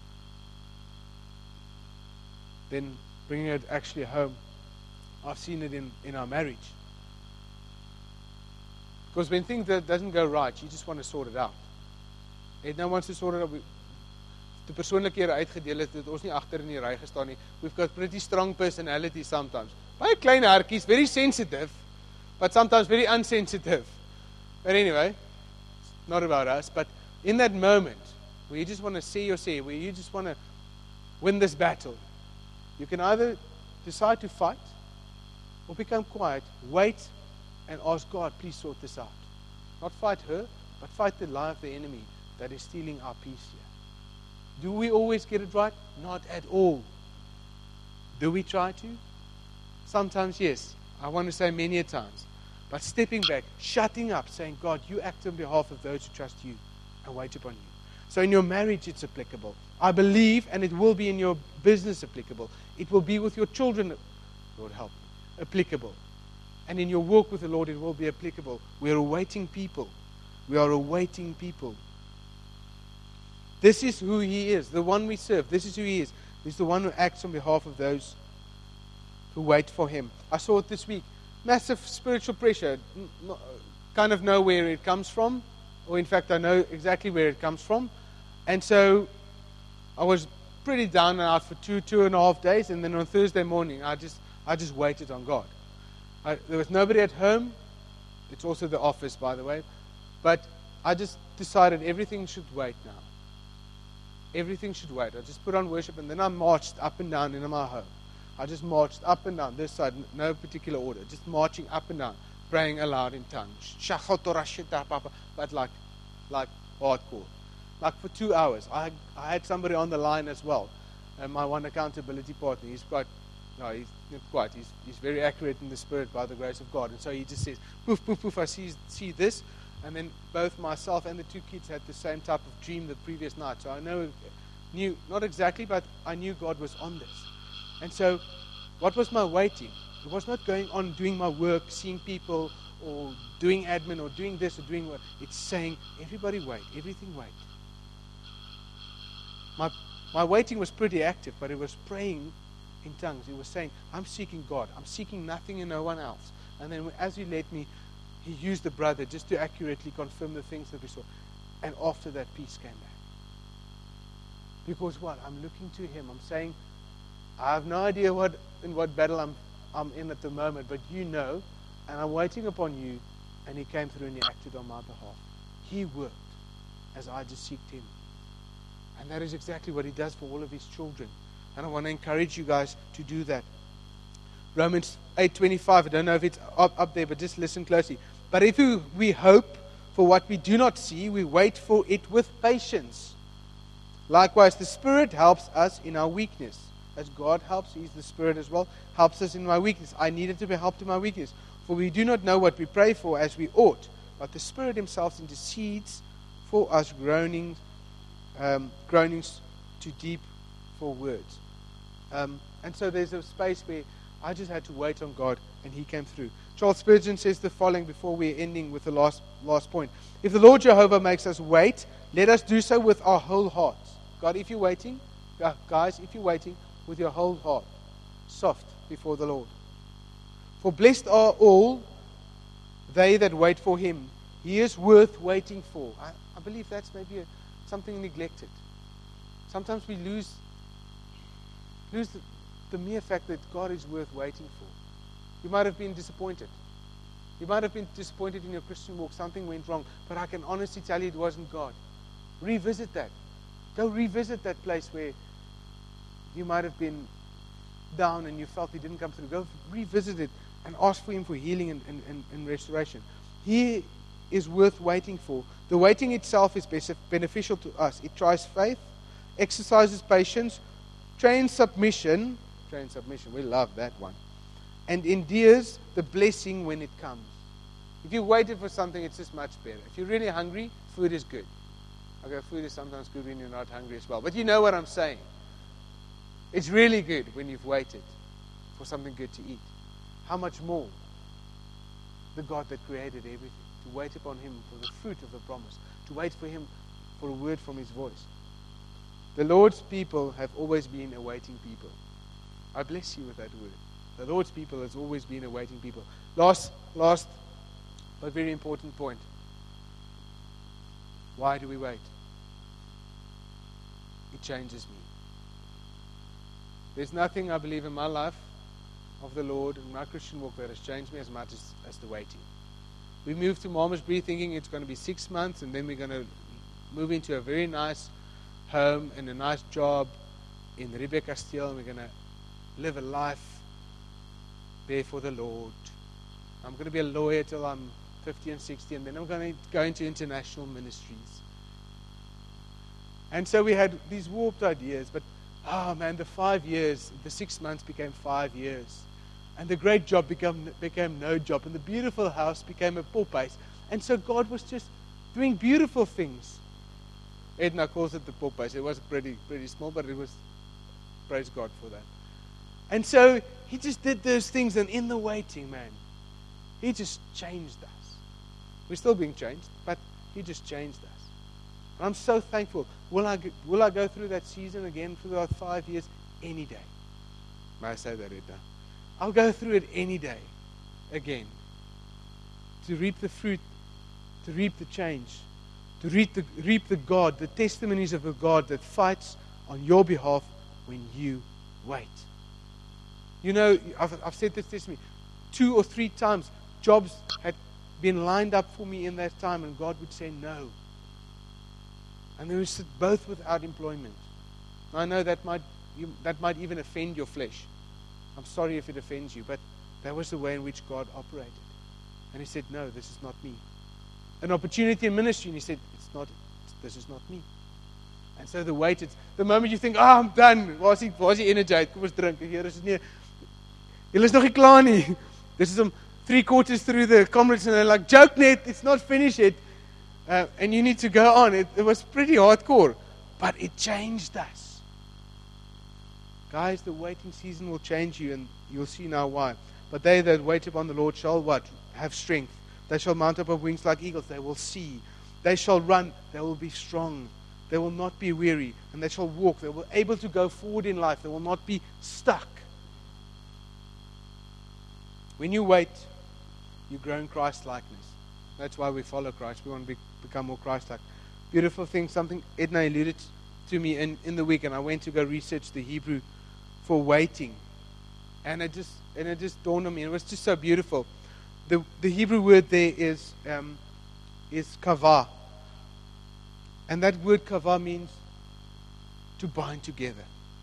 Then bringing it actually home, I've seen it in, in our marriage. Because when things that doesn't go right, you just want to sort it out. Het nou wants to sort it out. Die persoonlikhede uitgedeel het, het ons nie agter in die ry gestaan nie. We've got pretty strong personality sometimes. Baie klein hartjies, very sensitive, but sometimes very unsensitive. But anyway, it's not about us. But in that moment, where you just want to say your say, where you just want to win this battle, you can either decide to fight or become quiet, wait, and ask God, please sort this out. Not fight her, but fight the lie of the enemy that is stealing our peace here. Do we always get it right? Not at all. Do we try to? Sometimes, yes. I want to say many a times. But stepping back, shutting up, saying, God, you act on behalf of those who trust you and wait upon you. So in your marriage, it's applicable. I believe, and it will be in your business applicable. It will be with your children, Lord help me, applicable. And in your walk with the Lord, it will be applicable. We are awaiting people. We are awaiting people. This is who He is, the one we serve. This is who He is. He's the one who acts on behalf of those who wait for Him. I saw it this week. Massive spiritual pressure. Kind of know where it comes from. Or in fact, I know exactly where it comes from. And so I was pretty down and out for two, two and a half days. And then on Thursday morning, I just, I just waited on God. I, there was nobody at home. It's also the office, by the way. But I just decided everything should wait now. Everything should wait. I just put on worship and then I marched up and down in my home. I just marched up and down this side, no particular order, just marching up and down, praying aloud in tongues. But like, like hardcore. Like for two hours. I I had somebody on the line as well. And my one accountability partner, he's quite, no, he's not quite, he's, he's very accurate in the spirit by the grace of God. And so he just says, poof, poof, poof, I see, see this. And then both myself and the two kids had the same type of dream the previous night. So I know, knew, not exactly, but I knew God was on this. And so, what was my waiting? It was not going on doing my work, seeing people, or doing admin, or doing this, or doing what. It's saying, everybody wait, everything wait. My, my waiting was pretty active, but it was praying in tongues. It was saying, I'm seeking God. I'm seeking nothing and no one else. And then as He led me, He used the brother just to accurately confirm the things that we saw. And after that, peace came back. Because what? I'm looking to Him. I'm saying, I have no idea what in what battle I'm I'm in at the moment, but you know, and I'm waiting upon you. And He came through and He acted on my behalf. He worked as I just seeked Him. And that is exactly what He does for all of His children. And I want to encourage you guys to do that. Romans eight twenty-five, I don't know if it's up, up there, but just listen closely. But if we, we hope for what we do not see, we wait for it with patience. Likewise, the Spirit helps us in our weakness. As God helps, He's the Spirit as well, helps us in my weakness. I needed to be helped in my weakness. For we do not know what we pray for as we ought, but the Spirit Himself intercedes for us groanings, um, groanings too deep for words. Um, and so there's a space where I just had to wait on God, and He came through. Charles Spurgeon says the following before we're ending with the last last point. If the Lord Jehovah makes us wait, let us do so with our whole hearts. God, if you're waiting, guys, if you're waiting, with your whole heart, soft before the Lord. For blessed are all they that wait for Him. He is worth waiting for. I, I believe that's maybe a, something neglected. Sometimes we lose, lose the, the mere fact that God is worth waiting for. You might have been disappointed. You might have been disappointed in your Christian walk. Something went wrong. But I can honestly tell you it wasn't God. Revisit that. Go revisit that place where you might have been down and you felt He didn't come through. Go revisit it and ask for Him for healing and, and, and, and restoration. He is worth waiting for. The waiting itself is beneficial to us. It tries faith, exercises patience, trains submission. Trains submission, we love that one. And endears the blessing when it comes. If you waited for something, it's just much better. If you're really hungry, food is good. Okay, food is sometimes good when you're not hungry as well. But you know what I'm saying. It's really good when you've waited for something good to eat. How much more the God that created everything, to wait upon Him for the fruit of the promise, to wait for Him for a word from His voice. The Lord's people have always been a waiting people. I bless you with that word. The Lord's people has always been a waiting people. Last, last But very important point. Why do we wait? It changes me. There's nothing, I believe, in my life of the Lord and my Christian walk that has changed me as much as, as the waiting. We moved to Malmesbury thinking it's going to be six months and then we're going to move into a very nice home and a nice job in Riebeekasteel, and we're going to live a life there for the Lord. I'm going to be a lawyer till I'm fifty and sixty, and then I'm going to go into international ministries. And so we had these warped ideas, but oh man, the five years, the six months became five years. And the great job became, became no job. And the beautiful house became a poor place. And so God was just doing beautiful things. Edna calls it the poor place. It was pretty, pretty small, but it was, praise God for that. And so He just did those things. And in the waiting, man, He just changed us. We're still being changed, but He just changed us. And I'm so thankful. Will I, will I go through that season again for the five years? Any day. May I say that, Edna? I'll go through it any day again. To reap the fruit, to reap the change, to reap the, reap the God, the testimonies of a God that fights on your behalf when you wait. You know, I've, I've said this testimony two or three times. Jobs had been lined up for me in that time, and God would say no. And they would sit both without employment. I know that might you, that might even offend your flesh. I'm sorry if it offends you, but that was the way in which God operated. And He said, no, this is not me. An opportunity in ministry, and He said, it's not, this is not me. And so the wait, it's, the moment you think, ah, oh, I'm done. Waar is die, waar is die energite? Kom ons drink. Here is dit nie. Julle is nog nie klaar nie. This is um, three quarters through the conference, and they're like, joke net, it's not finished yet. Uh, and you need to go on. It, it was pretty hardcore, but it changed us. Guys, the waiting season will change you, and you'll see now why. But they that wait upon the Lord shall what? Have strength. They shall mount up of wings like eagles. They will see. They shall run. They will be strong. They will not be weary. And they shall walk. They will be able to go forward in life. They will not be stuck. When you wait, you grow in Christ-likeness. That's why we follow Christ. We want to be, become more Christ-like. Beautiful thing, something Edna alluded to me in, in the week, and I went to go research the Hebrew for waiting. And it just and it just dawned on me. It was just so beautiful. The the Hebrew word there is um, is kavah. And that word kavah means to bind together.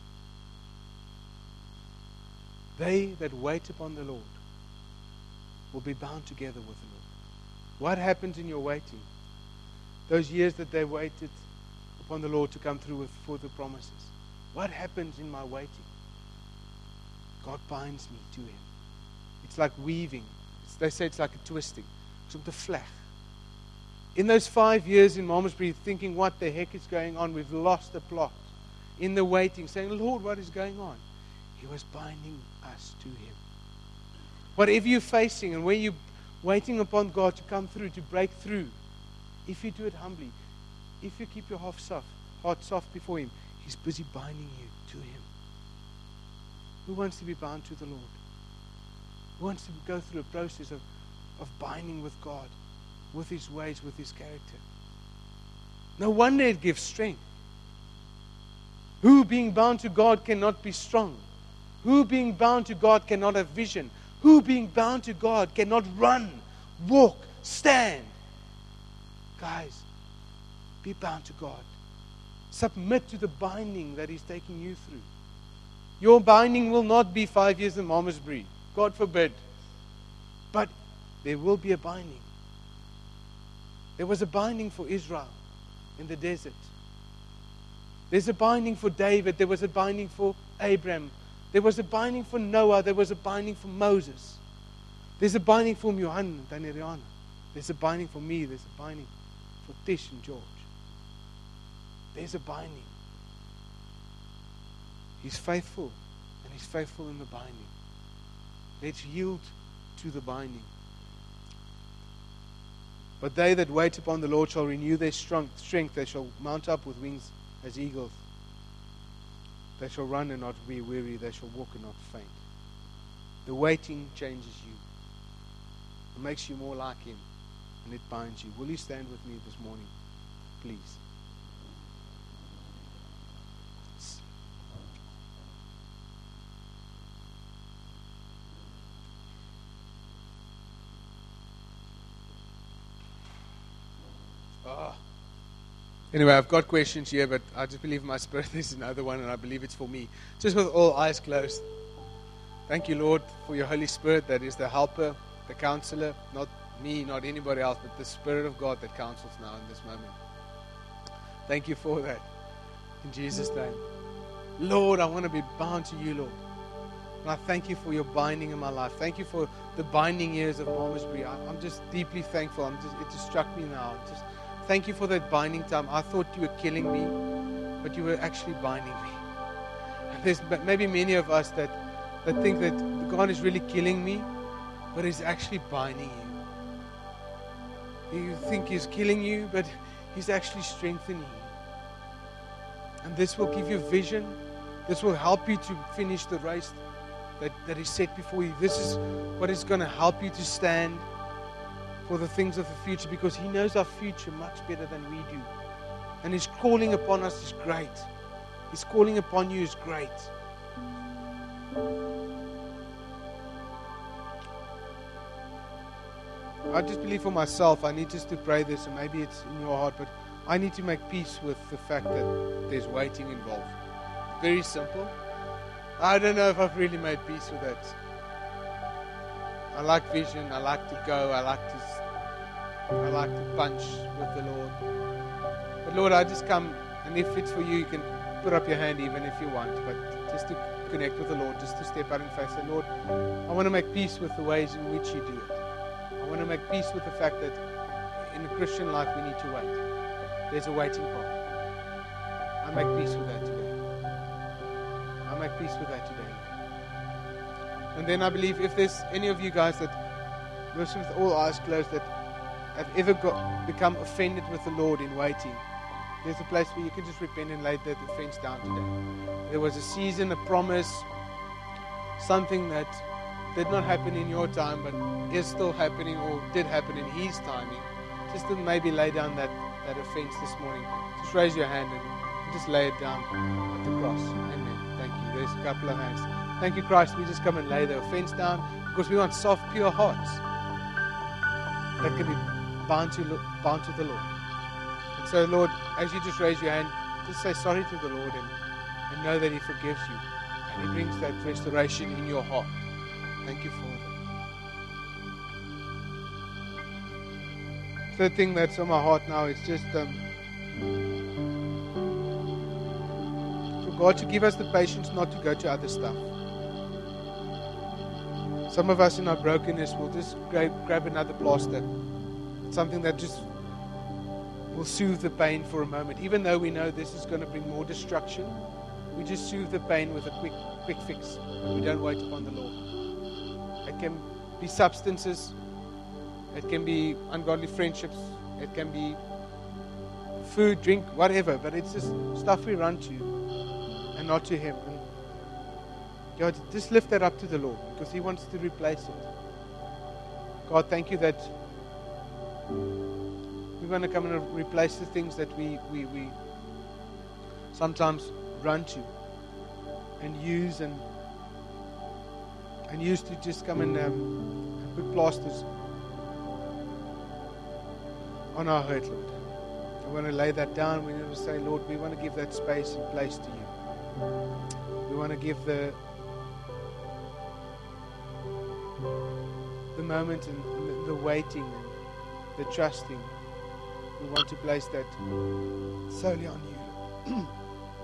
They that wait upon the Lord will be bound together with the Lord. What happens in your waiting? Those years that they waited upon the Lord to come through with for the promises. What happens in my waiting? God binds me to Him. It's like weaving. It's, they say it's like a twisting. It's like the flag. In those five years in Malmesbury, thinking what the heck is going on, we've lost the plot. In the waiting, saying, Lord, what is going on? He was binding us to Him. Whatever you're facing and where you're waiting upon God to come through, to break through, if you do it humbly, if you keep your heart soft, heart soft before Him, He's busy binding you to Him. Who wants to be bound to the Lord? Who wants to go through a process of, of binding with God, with His ways, with His character? No wonder it gives strength. Who being bound to God cannot be strong? Who being bound to God cannot have vision? Who being bound to God cannot run, walk, stand? Guys, be bound to God. Submit to the binding that He's taking you through. Your binding will not be five years in Malmesbury. God forbid. But there will be a binding. There was a binding for Israel in the desert. There's a binding for David. There was a binding for Abraham. There was a binding for Noah. There was a binding for Moses. There's a binding for Johan and Ariana. There's a binding for me. There's a binding for Tish and George. There's a binding. He's faithful, and He's faithful in the binding. Let's yield to the binding. But they that wait upon the Lord shall renew their strength. strength. They shall mount up with wings as eagles. They shall run and not be weary. They shall walk and not faint. The waiting changes you. It makes you more like Him. and it binds you. Will you stand with me this morning, please? Oh. Anyway, I've got questions here, but I just believe my spirit there's another one, and I believe it's for me. Just with all eyes closed. Thank you, Lord, for your Holy Spirit that is the helper, the counselor, not me, not anybody else, but the Spirit of God that counsels now in this moment. Thank you for that. In Jesus' name. Lord, I want to be bound to you, Lord. And I thank you for your binding in my life. Thank you for the binding years of Malmesbury. I'm just deeply thankful. I'm just, it just struck me now. Just thank you for that binding time. I thought you were killing me, but you were actually binding me. And there's maybe many of us that, that think that God is really killing me, but He's actually binding you. You think He's killing you, but He's actually strengthening you. And this will give you vision. This will help you to finish the race that, that is set before you. This is what is going to help you to stand for the things of the future, because He knows our future much better than we do. And His calling upon us is great. His calling upon you is great. I just believe for myself, I need just to pray this, and maybe it's in your heart, but I need to make peace with the fact that there's waiting involved. Very simple. I don't know if I've really made peace with that. I like vision. I like to go. I like to I like to punch with the Lord. But Lord, I just come, and if it's for you, you can put up your hand even if you want, but just to connect with the Lord, just to step out in faith. Say, Lord, I want to make peace with the ways in which you do it. I want to make peace with the fact that in the Christian life we need to wait. There's a waiting part. I make peace with that today. I make peace with that today. And then I believe if there's any of you guys that, with all eyes closed, that have ever got, become offended with the Lord in waiting, there's a place where you can just repent and lay that offense down today. There was a season, a promise, something that did not happen in your time, but is still happening or did happen in His timing. Just to maybe lay down that, that offense this morning. Just raise your hand and just lay it down at the cross. Amen. Thank you. There's a couple of hands. Thank you, Christ. We just come and lay the offense down because we want soft, pure hearts that can be bound to, bound to the Lord. And so, Lord, as you just raise your hand, just say sorry to the Lord and, and know that He forgives you. And He brings that restoration in your heart. Thank you, Father. Third thing that's on my heart now is just um, for God to give us the patience not to go to other stuff. Some of us in our brokenness will just grab, grab another plaster, something that just will soothe the pain for a moment. Even though we know this is going to bring more destruction, we just soothe the pain with a quick, quick fix. We don't wait upon the Lord. It can be substances. It can be ungodly friendships. It can be food, drink, whatever. But it's just stuff we run to and not to Him. And God, just lift that up to the Lord because He wants to replace it. God, thank you that we're going to come and replace the things that we, we, we sometimes run to and use and and use to just come and, um, and put plasters on our hurt, Lord. We want to lay that down. We want to say, Lord, we want to give that space and place to you. We want to give the the moment and the, the waiting and the trusting. We want to place that solely on you, Lord.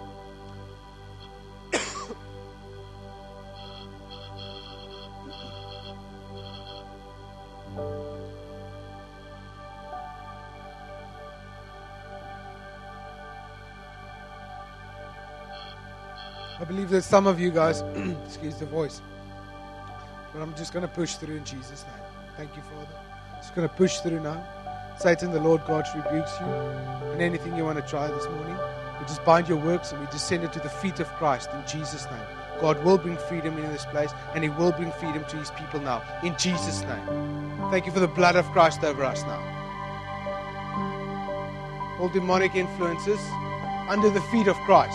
I believe that some of you guys, excuse the voice, but I'm just going to push through in Jesus' name. Thank you, Father. Just going to push through now. Satan, the Lord God rebukes you. And anything you want to try this morning, we just bind your works and we just send it to the feet of Christ in Jesus' name. God will bring freedom in this place and He will bring freedom to His people now in Jesus' name. Thank you for the blood of Christ over us now. all demonic influences under the feet of Christ.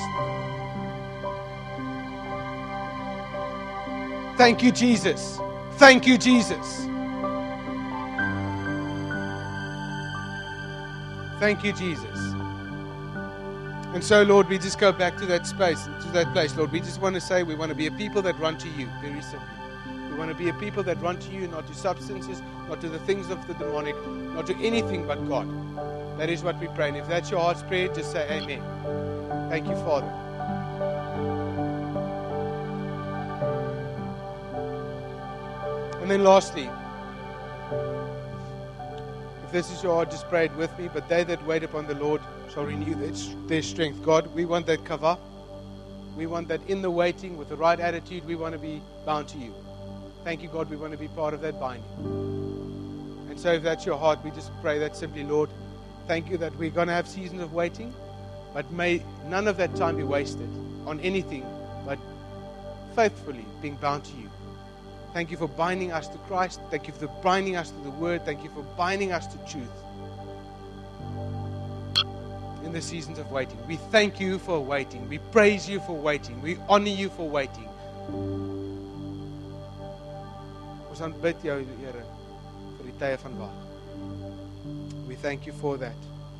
Thank you, Jesus. Thank you, Jesus. Thank you, Jesus. And so, Lord, we just go back to that space, to that place. Lord, we just want to say we want to be a people that run to you, very simply. We want to be a people that run to you, not to substances, not to the things of the demonic, not to anything but God. That is what we pray. And if that's your heart's prayer, just say amen. Thank you, Father. And then lastly, if this is your heart, just pray it with me. But they that wait upon the Lord shall renew their, their strength. God, we want that cover. We want that in the waiting, with the right attitude, we want to be bound to you. Thank you, God, we want to be part of that binding. And so if that's your heart, we just pray that simply, Lord, thank you that we're going to have seasons of waiting, but may none of that time be wasted on anything but faithfully being bound to you. Thank you for binding us to Christ. Thank you for binding us to the Word. Thank you for binding us to truth in the seasons of waiting. We thank you for waiting. We praise you for waiting. We honor you for waiting. Ons aanbid jou, Here, vir die tye van wag. We thank you for that.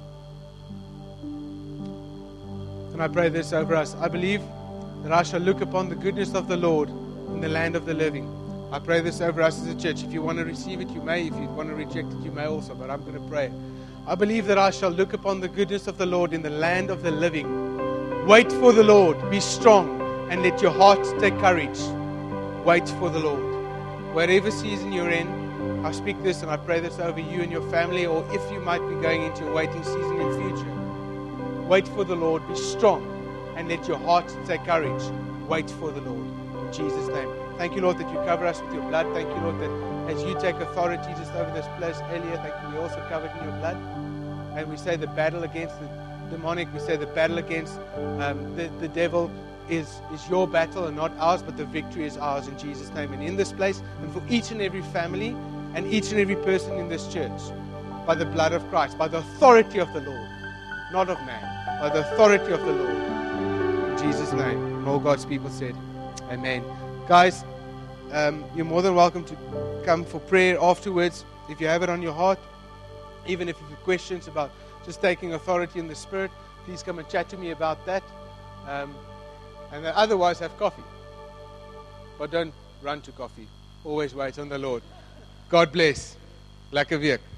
And I pray this over us. I believe that I shall look upon the goodness of the Lord in the land of the living. I pray this over us as a church. If you want to receive it, you may. If you want to reject it, you may also. But I'm going to pray. I believe that I shall look upon the goodness of the Lord in the land of the living. Wait for the Lord. Be strong and let your heart take courage. Wait for the Lord. Whatever season you're in, I speak this and I pray this over you and your family, or if you might be going into a waiting season in future. Wait for the Lord. Be strong and let your heart take courage. Wait for the Lord. In Jesus' name. Thank you, Lord, that you cover us with your blood. Thank you, Lord, that as you take authority just over this place earlier, thank you, we also covered in your blood. And we say the battle against the demonic, we say the battle against um, the, the devil is, is your battle and not ours, but the victory is ours in Jesus' name. And in this place, and for each and every family and each and every person in this church, by the blood of Christ, by the authority of the Lord, not of man, by the authority of the Lord. In Jesus' name. And all God's people said, amen. Guys, um, you're more than welcome to come for prayer afterwards if you have it on your heart. Even if you have questions about just taking authority in the Spirit, please come and chat to me about that. Um, and then otherwise, have coffee. But don't run to coffee. Always wait on the Lord. God bless. Lekker week.